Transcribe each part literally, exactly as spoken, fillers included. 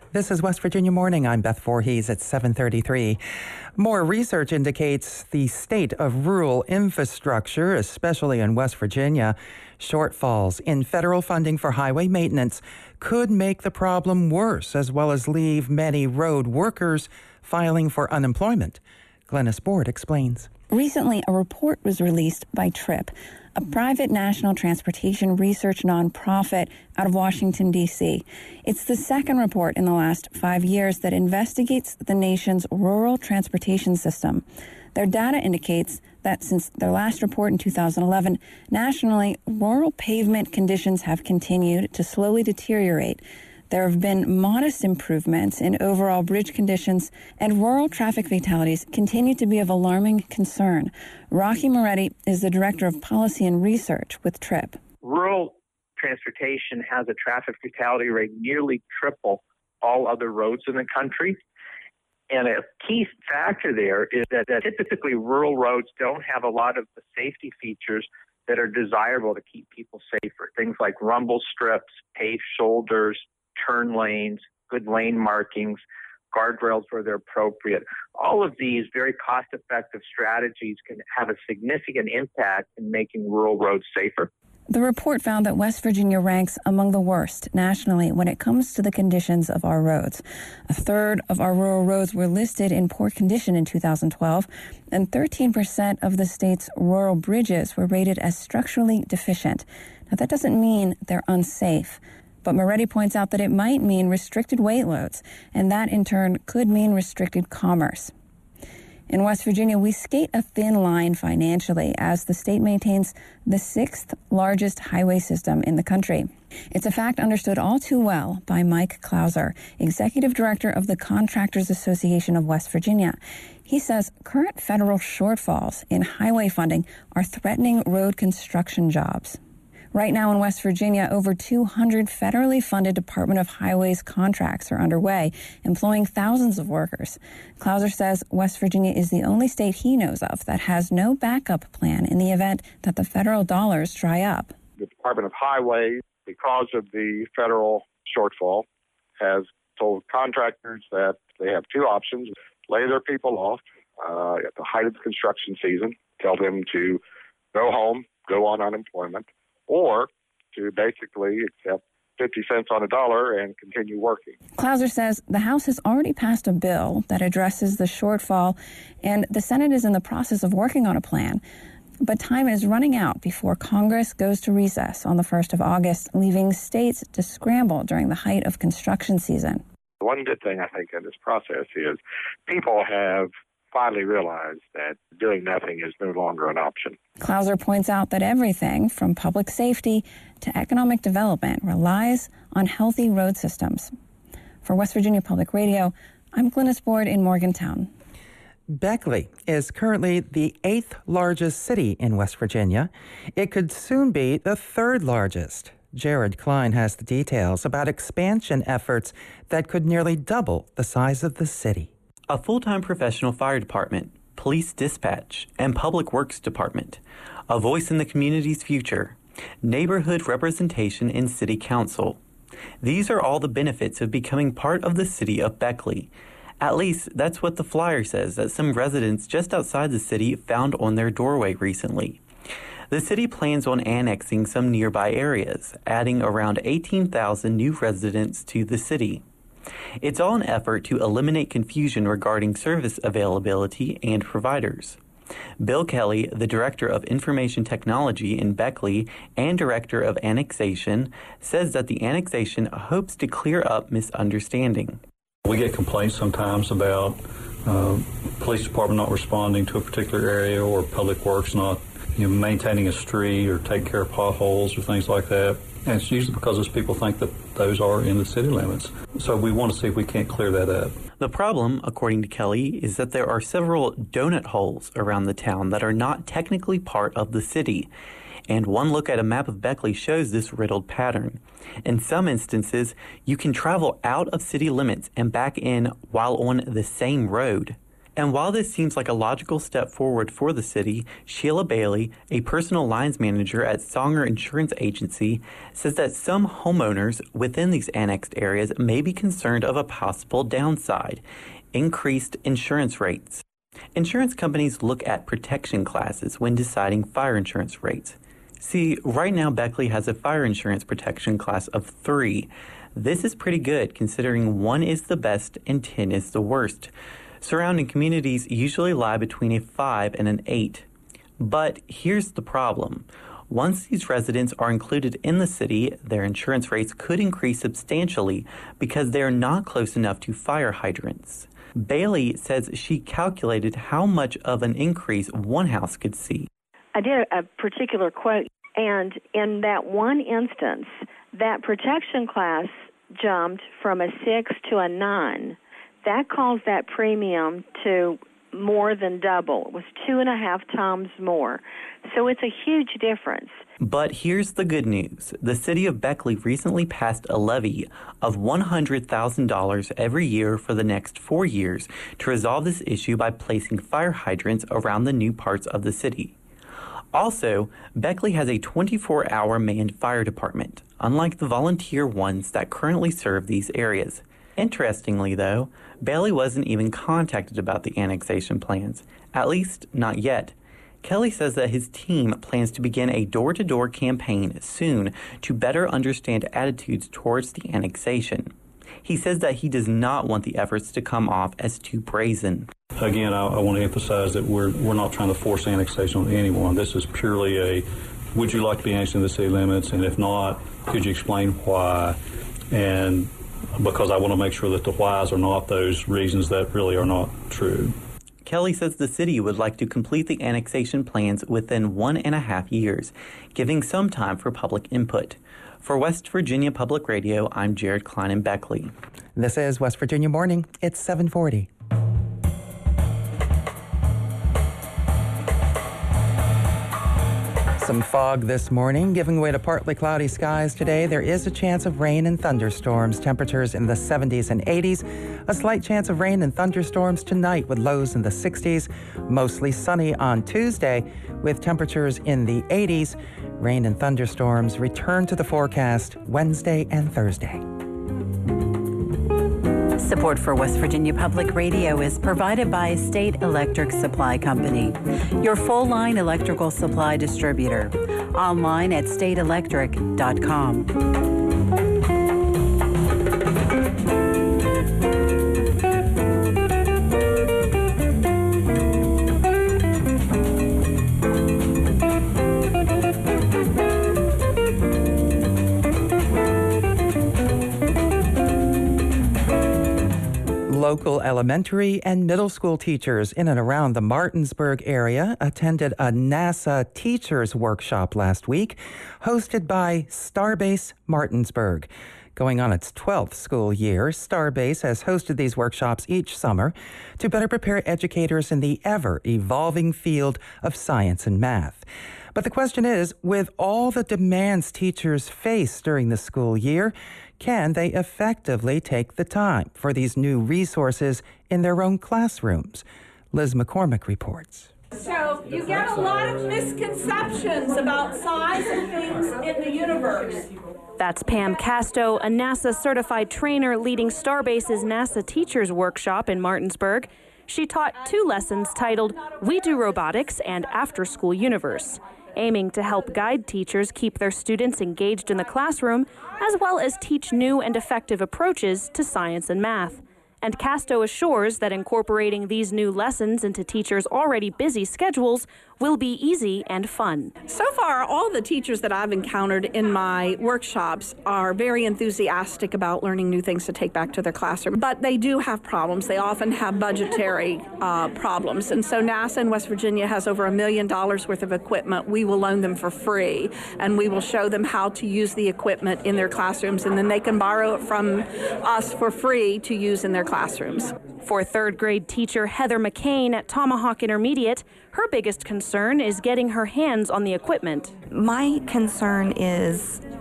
This is West Virginia Morning. I'm Beth Voorhees at seven thirty-three. More research indicates the state of rural infrastructure, especially in West Virginia. Shortfalls in federal funding for highway maintenance could make the problem worse, as well as leave many road workers filing for unemployment. Glennis Board explains. Recently, a report was released by TRIP, a private national transportation research nonprofit out of Washington, D C. It's the second report in the last five years that investigates the nation's rural transportation system. Their data indicates that since their last report in two thousand eleven, nationally, rural pavement conditions have continued to slowly deteriorate. There have been modest improvements in overall bridge conditions, and rural traffic fatalities continue to be of alarming concern. Rocky Moretti is the Director of Policy and Research with TRIP. Rural transportation has a traffic fatality rate nearly triple all other roads in the country. And a key factor there is that, that typically rural roads don't have a lot of the safety features that are desirable to keep people safer. Things like rumble strips, paved shoulders, turn lanes, good lane markings, guardrails where they're appropriate. All of these very cost-effective strategies can have a significant impact in making rural roads safer. The report found that West Virginia ranks among the worst nationally when it comes to the conditions of our roads. A third of our rural roads were listed in poor condition in two thousand twelve, and thirteen percent of the state's rural bridges were rated as structurally deficient. Now, that doesn't mean they're unsafe, but Moretti points out that it might mean restricted weight loads, and that in turn could mean restricted commerce. In West Virginia, we skate a thin line financially as the state maintains the sixth largest highway system in the country. It's a fact understood all too well by Mike Clauser, Executive Director of the Contractors Association of West Virginia. He says current federal shortfalls in highway funding are threatening road construction jobs. Right now in West Virginia, over two hundred federally funded Department of Highways contracts are underway, employing thousands of workers. Clauser says West Virginia is the only state he knows of that has no backup plan in the event that the federal dollars dry up. The Department of Highways, because of the federal shortfall, has told contractors that they have two options: lay their people off uh, at the height of the construction season, tell them to go home, go on unemployment, or to basically accept fifty cents on a dollar and continue working. Clauser says the House has already passed a bill that addresses the shortfall, and the Senate is in the process of working on a plan. But time is running out before Congress goes to recess on the first of August, leaving states to scramble during the height of construction season. One good thing, I think, in this process is people have finally realized that doing nothing is no longer an option. Clauser points out that everything from public safety to economic development relies on healthy road systems. For West Virginia Public Radio, I'm Glennis Board in Morgantown. Beckley is currently the eighth largest city in West Virginia. It could soon be the third largest. Jared Klein has the details about expansion efforts that could nearly double the size of the city. A full-time professional fire department, police dispatch, and public works department, a voice in the community's future, neighborhood representation in city council. These are all the benefits of becoming part of the city of Beckley. At least that's what the flyer says that some residents just outside the city found on their doorway recently. The city plans on annexing some nearby areas, adding around eighteen thousand new residents to the city. It's all an effort to eliminate confusion regarding service availability and providers. Bill Kelly, the Director of Information Technology in Beckley and Director of Annexation, says that the annexation hopes to clear up misunderstanding. We get complaints sometimes about uh, police department not responding to a particular area, or public works not you know, maintaining a street or taking care of potholes or things like that. And it's usually because those people think that those are in the city limits. So we want to see if we can't clear that up. The problem, according to Kelly, is that there are several donut holes around the town that are not technically part of the city. And one look at a map of Beckley shows this riddled pattern. In some instances, you can travel out of city limits and back in while on the same road. And while this seems like a logical step forward for the city, Sheila Bailey, a personal lines manager at Songer Insurance Agency, says that some homeowners within these annexed areas may be concerned of a possible downside: increased insurance rates. Insurance companies look at protection classes when deciding fire insurance rates. See, right now Beckley has a fire insurance protection class of three. This is pretty good considering one is the best and ten is the worst. Surrounding communities usually lie between a five and an eight. But here's the problem. Once these residents are included in the city, their insurance rates could increase substantially because they are not close enough to fire hydrants. Bailey says she calculated how much of an increase one house could see. I did a particular quote, and in that one instance, that protection class jumped from a six to a nine. That caused that premium to more than double. It was two and a half times more. So it's a huge difference. But here's the good news. The city of Beckley recently passed a levy of one hundred thousand dollars every year for the next four years to resolve this issue by placing fire hydrants around the new parts of the city. Also, Beckley has a twenty-four hour manned fire department, unlike the volunteer ones that currently serve these areas. Interestingly, though, Bailey wasn't even contacted about the annexation plans, at least not yet. Kelly says that his team plans to begin a door-to-door campaign soon to better understand attitudes towards the annexation. He says that he does not want the efforts to come off as too brazen. Again, I, I want to emphasize that we're we're not trying to force annexation on anyone. This is purely a, would you like to be annexed in the city limits? And if not, could you explain why? And because I want to make sure that the whys are not those reasons that really are not true. Kelly says the city would like to complete the annexation plans within one and a half years, giving some time for public input. For West Virginia Public Radio, I'm Jared Klein in Beckley. This is West Virginia Morning. It's seven forty. Some fog this morning, giving way to partly cloudy skies today. There is a chance of rain and thunderstorms, temperatures in the seventies and eighties. A slight chance of rain and thunderstorms tonight with lows in the sixties. Mostly sunny on Tuesday with temperatures in the eighties. Rain and thunderstorms return to the forecast Wednesday and Thursday. Support for West Virginia Public Radio is provided by State Electric Supply Company, your full-line electrical supply distributor. Online at state electric dot com. Local elementary and middle school teachers in and around the Martinsburg area attended a NASA Teachers Workshop last week, hosted by Starbase Martinsburg. Going on its twelfth school year, Starbase has hosted these workshops each summer to better prepare educators in the ever-evolving field of science and math. But the question is, with all the demands teachers face during the school year, can they effectively take the time for these new resources in their own classrooms? Liz McCormick reports. So you get a lot of misconceptions about size and things in the universe. That's Pam Casto, a NASA certified trainer leading Starbase's NASA Teachers Workshop in Martinsburg. She taught two lessons titled We Do Robotics and After School Universe, aiming to help guide teachers keep their students engaged in the classroom, as well as teach new and effective approaches to science and math. And Casto assures that incorporating these new lessons into teachers' already busy schedules will be easy and fun. So far, all the teachers that I've encountered in my workshops are very enthusiastic about learning new things to take back to their classroom. But they do have problems. They often have budgetary uh, problems. And so NASA in West Virginia has over a million dollars worth of equipment. We will loan them for free, and we will show them how to use the equipment in their classrooms, and then they can borrow it from us for free to use in their classrooms. For third grade teacher Heather McCain at Tomahawk Intermediate, her biggest concern is getting her hands on the equipment. My concern is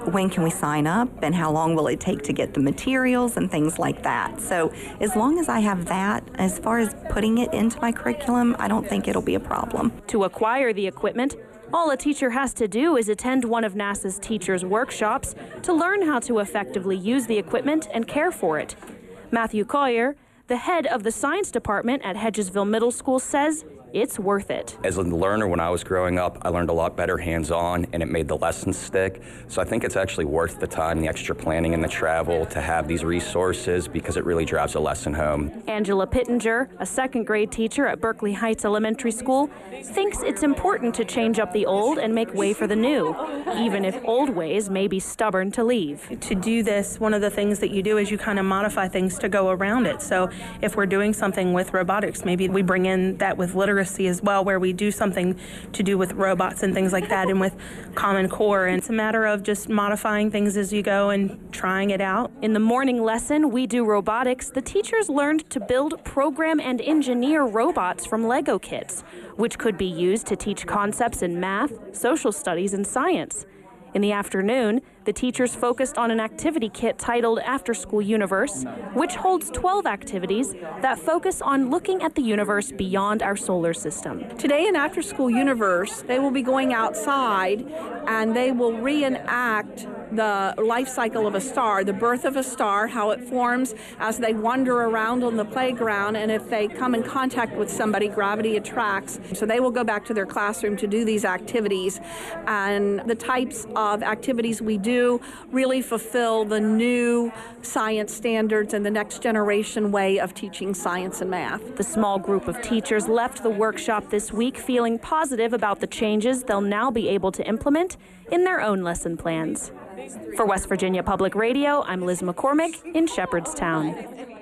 when can we sign up and how long will it take to get the materials and things like that. So as long as I have that, as far as putting it into my curriculum, I don't think it'll be a problem. To acquire the equipment, all a teacher has to do is attend one of NASA's teachers' workshops to learn how to effectively use the equipment and care for it. Matthew Collier, the head of the science department at Hedgesville Middle School, says it's worth it. As a learner, when I was growing up, I learned a lot better hands-on, and it made the lessons stick. So I think it's actually worth the time, the extra planning, and the travel to have these resources because it really drives a lesson home. Angela Pittenger, a second grade teacher at Berkeley Heights Elementary School, thinks it's important to change up the old and make way for the new, even if old ways may be stubborn to leave. To do this, one of the things that you do is you kind of modify things to go around it. So if we're doing something with robotics, maybe we bring in that with literacy as well, where we do something to do with robots and things like that, and with Common Core. And it's a matter of just modifying things as you go and trying it out. In the morning lesson, We Do Robotics, the teachers learned to build, program, and engineer robots from Lego kits, which could be used to teach concepts in math, social studies, and science. In the afternoon, the teachers focused on an activity kit titled After School Universe, which holds twelve activities that focus on looking at the universe beyond our solar system. Today in After School Universe, they will be going outside and they will reenact the life cycle of a star, the birth of a star, how it forms as they wander around on the playground, and if they come in contact with somebody, gravity attracts. So they will go back to their classroom to do these activities, and the types of activities we do really fulfill the new science standards and the next generation way of teaching science and math. The small group of teachers left the workshop this week feeling positive about the changes they'll now be able to implement in their own lesson plans. For West Virginia Public Radio, I'm Liz McCormick in Shepherdstown.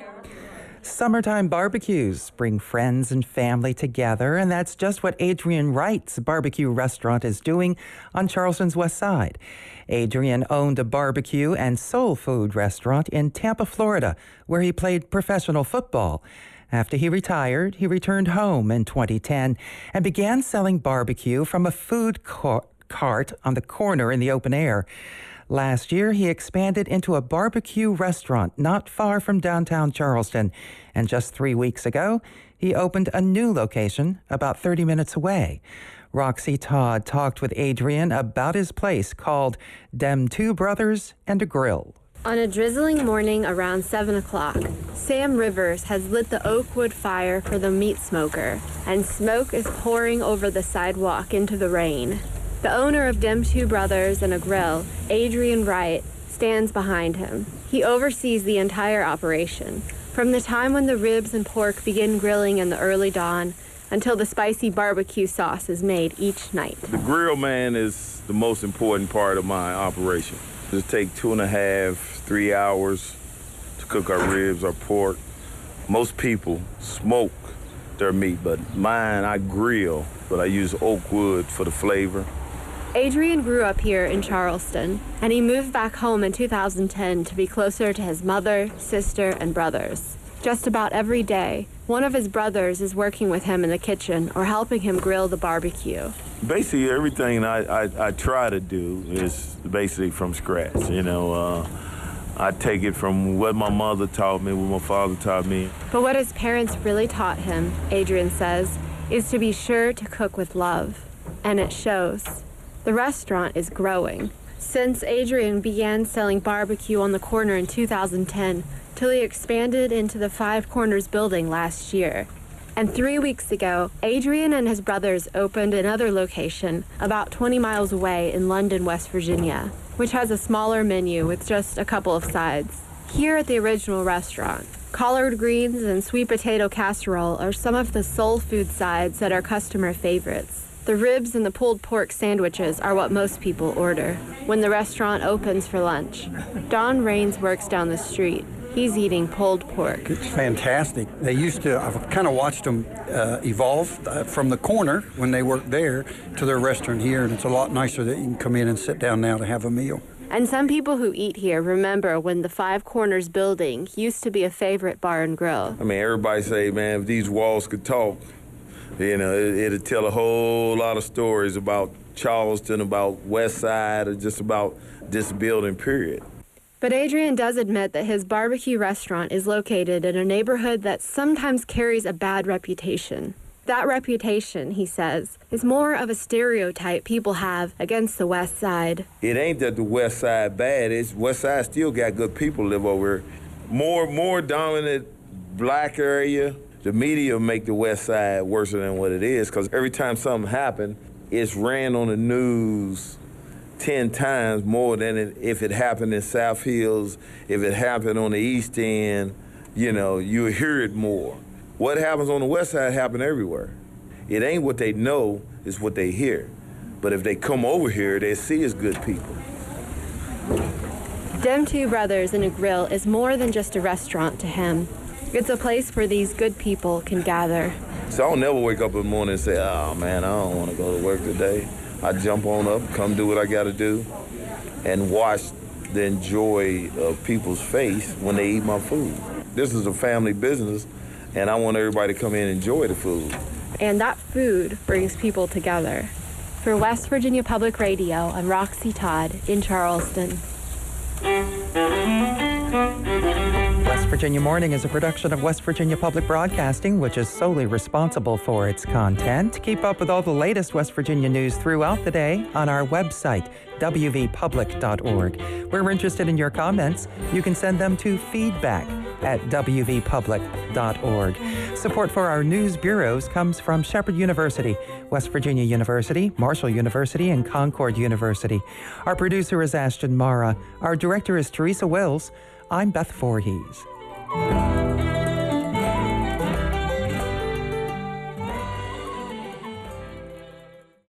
Summertime barbecues bring friends and family together, and that's just what Adrian Wright's barbecue restaurant is doing on Charleston's west side. Adrian owned a barbecue and soul food restaurant in Tampa, Florida, where he played professional football. After he retired, he returned home in twenty ten and began selling barbecue from a food car- cart on the corner in the open air. Last year, he expanded into a barbecue restaurant not far from downtown Charleston. And just three weeks ago, he opened a new location about thirty minutes away. Roxy Todd talked with Adrian about his place called Dem Two Brothers and a Grill. On a drizzling morning around seven o'clock, Sam Rivers has lit the oak wood fire for the meat smoker, and smoke is pouring over the sidewalk into the rain. The owner of Dem Two Brothers and a Grill, Adrian Wright, stands behind him. He oversees the entire operation, from the time when the ribs and pork begin grilling in the early dawn until the spicy barbecue sauce is made each night. The grill man is the most important part of my operation. It takes two and a half, three hours to cook our ribs, our pork. Most people smoke their meat, but mine, I grill, but I use oak wood for the flavor. Adrian grew up here in Charleston, and he moved back home in two thousand ten to be closer to his mother, sister, and brothers. Just about every day, one of his brothers is working with him in the kitchen or helping him grill the barbecue. Basically, everything I, I, I try to do is basically from scratch. You know, uh, I take it from what my mother taught me, what my father taught me. But what his parents really taught him, Adrian says, is to be sure to cook with love. And it shows. The restaurant is growing. Since Adrian began selling barbecue on the corner in two thousand ten, till he expanded into the Five Corners building last year. And three weeks ago, Adrian and his brothers opened another location about twenty miles away in London, West Virginia, which has a smaller menu with just a couple of sides. Here at the original restaurant, collard greens and sweet potato casserole are some of the soul food sides that are customer favorites. The ribs and the pulled pork sandwiches are what most people order when the restaurant opens for lunch. Don Raines works down the street. He's eating pulled pork. It's fantastic. They used to, I've kind of watched them uh, evolve uh, from the corner when they worked there to their restaurant here, and it's a lot nicer that you can come in and sit down now to have a meal. And some people who eat here remember when the Five Corners building used to be a favorite bar and grill. I mean, everybody say, man, if these walls could talk, you know, it, it'd tell a whole lot of stories about Charleston, about West Side, or just about this building, period. But Adrian does admit that his barbecue restaurant is located in a neighborhood that sometimes carries a bad reputation. That reputation, he says, is more of a stereotype people have against the West Side. It ain't that the West Side bad. It's West Side still got good people live over here. More, more dominant black area. The media make the West Side worse than what it is, because every time something happens, it's ran on the news ten times more than it, if it happened in South Hills, if it happened on the East End, you know, you hear it more. What happens on the West Side happen everywhere. It ain't what they know, it's what they hear. But if they come over here, they see as good people. Dem Two Brothers in a Grill is more than just a restaurant to him. It's a place where these good people can gather. So I don't never wake up in the morning and say, oh man, I don't want to go to work today. I jump on up, come do what I got to do, and watch the joy of people's face when they eat my food. This is a family business, and I want everybody to come in and enjoy the food. And that food brings people together. For West Virginia Public Radio, I'm Roxy Todd in Charleston. West Virginia Morning is a production of West Virginia Public Broadcasting, which is solely responsible for its content. Keep up with all the latest West Virginia news throughout the day on our website, w v public dot org. We're interested in your comments. You can send them to feedback at w v public dot org. Support for our news bureaus comes from Shepherd University, West Virginia University, Marshall University, and Concord University. Our producer is Ashton Mara. Our director is Teresa Wills. I'm Beth Voorhees.